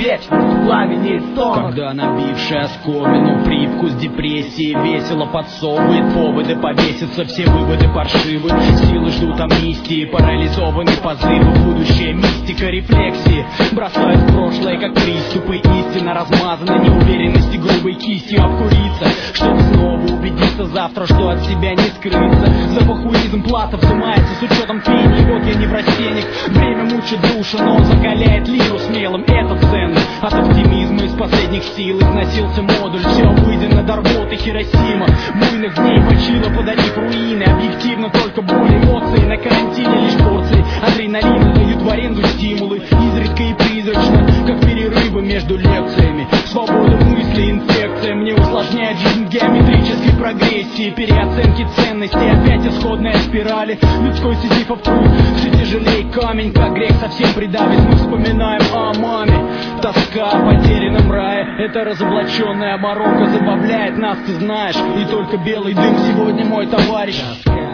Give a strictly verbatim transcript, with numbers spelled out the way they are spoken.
вечность в пламени стонов. Когда набившая оскомину привкус депрессии весело подсовывает поводы повеситься, все выводы паршивы, силы ждут амнистии, парализованы позывы, будущее мистика рефлексии бросают в прошлое, как приступы, истина размазана неуверенности грубой кистью обкуриться, чтобы снова убедиться завтра, что от себя не скрыться. Запахуизм плата взымается с учетом пений, вот я не в растениях, время мучит душу, но он закаляет лиру смелым, это ценно. От оптимизма из последних сил износился модуль, все обыденно до рвоты Хиросима, буйных дней мочила, подарив руины, объективно только боль, эмоции на карантине лишь порции адреналина дают в аренду стимулы, изредка и призрачно, как перерывы между лекциями. Свобода мысли, инфекция мне усложняет жизнь геометрической прогрессии, переоценки ценностей, опять исходная спирали, людской сизифов труд, все тяжелей камень, как грех совсем придавит. Мы вспоминаем о маме, тоска о потерянном рае, эта разоблаченная морока забавляет нас, ты знаешь, и только белый дым сегодня мой товарищ.